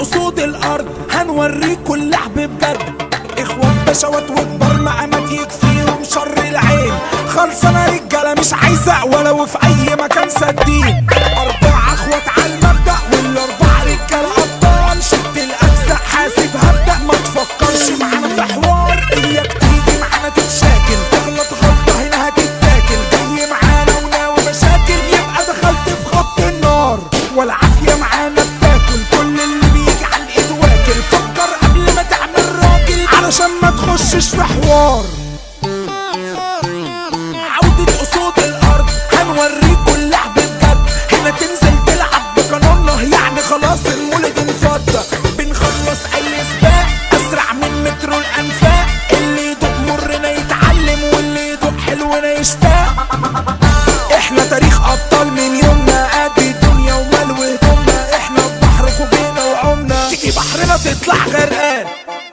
اسود الارض هنوريكوا اللعب بجد. اخوات بشوات وكبار مقامات يكفيهم شر العين. خلصانه رجاله مش عايزه ولو في اي مكان سدين. 4 اخوات على المبدأ وال4 رجاله ابطال. شد الاجزاء حاسب هبدأ ما تفكرش معانا في حوار. اياك تيجي معانا تتشاكل تغلط غلطه هنا هتتاكل. جاي معانا وناوي مشاكل يبقى دخلت في خط النار. والعافيه معانا بتاكل كل اللي بيجي على الايد واكل. فكر قبل ما تعمل راجل علشان ما تخشش في حوار. عودة اسود الارض هنوريكوا اللعب بجد. هنا تنزل تلعب بقانوننا يعني خلاص المولد انفض. بنخلص اي سباق اسرع من مترو الانفاق. اللي يدوق مرنا يتعلم واللي يدوق حلونا يشتاق. احنا تاريخ ابطال من يومنا قد الدنيا ومال وهدومنا. احنا ببحر خوجينا وعمنا تيجي بحرنا تطلع غرقان.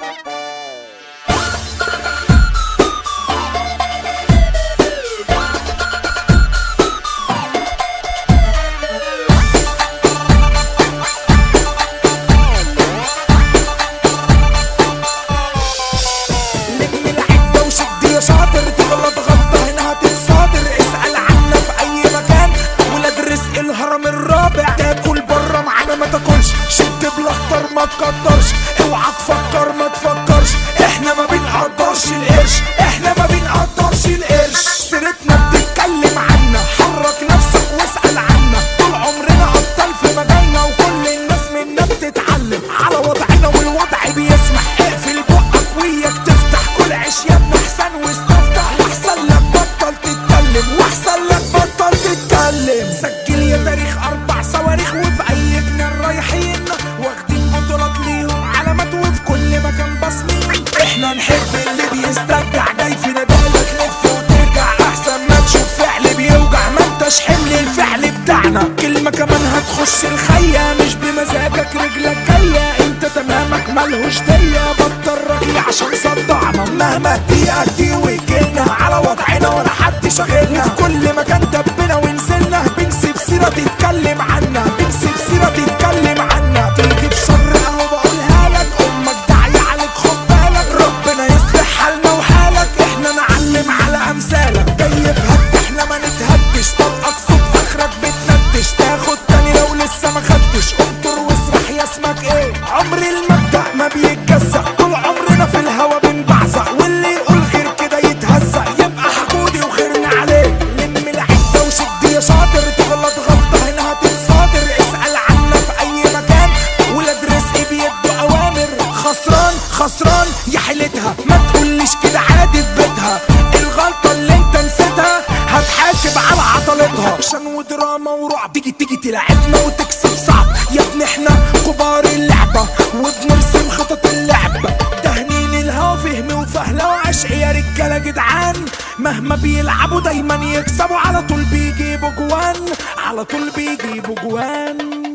شاطر تغلط غلطة هنا هتتصادر. اسأل عنا في اي مكان. ولاد رزق الهرم الرابع. تاكل بره معانا ما تاكلش. شد بلاستر ما تقدرش. اوعى تفكر ما تفكرش. احنا ما بنقدرش القرش. احنا ما بنقدرش القرش. سيرتنا بتتكلم عنا. حرك نفسك واسأل عنا. طول عمرنا ابطال في مجالنا وكل الناس منا بتتعلم على وضعنا والوضع بيسمح. اقفل بقك وياك تفتح. كل عشياتنا احسن واستفتح. واحسن لك بطل تتكلم. واحسن لك بطل تتكلم. سجل يا تاريخ 4 صواريخ وفي اي جنان رايحين. واخدين بطولات ليهم علامات وفي كل مكان باصمين. احنا نحب اللي بيسترجع. جاي في ندالة تلف وترجع. احسن ما تشوف فعل بيوجع. ما انتش حمل الفعل بتاعنا. كلمة كمان هتخش الخية. مش بمزاجك رجلك جاية. انت تمامك ملهوش دية. بطل رجلي عشان صدعنا. مهما دقيقة دي ويجيلنا على وضعنا ولا حد شاغلنا. في كل مكان دبنا ونزلنا. بنسيب سيرة تتكلم عنا. بنسيب سيرة تتكلم عنا. تيجي في شر اهو بقولها لك. امك داعية عليك خد بالك. ربنا يصلح حالنا وحالك. احنا نعلم على امثالك. جاي بهد احنا ما نتهدش. طلقك صوت اخرك بتندش. تاخد تاني لو لسه ما خدتش. انطر واسرح يا اسمك ايه. عمر المبدأ ما بيتجزأ. طول عمرنا في الهوا بنبعزق. واللي يقول غير كده يتهزق يبقى حقودي وخيرنا عليه. لم العدة وشد يا شاطر. تغلط غلطة هنا هتتصادر. اسأل عنا في اي مكان. ولاد رزق بيدوا اوامر. خسران خسران يا حيلتها. ما تقوليش كده عادي في بيتها. الغلطة اللي انت نسيتها هتحاسب على عطلتها. اكشن ودراما ورعب. تيجي تلعبنا وتكسب صعب. يا ابني احنا كبار اللعبة وبنرسم خطط اللعبة. دهنين الهوا فهم وفهلة وعشق يا رجالة جدعان. مهما بيلعبوا دايما يكسبوا. على طول بيجيبوا جوان. على طول بيجيبوا جوان.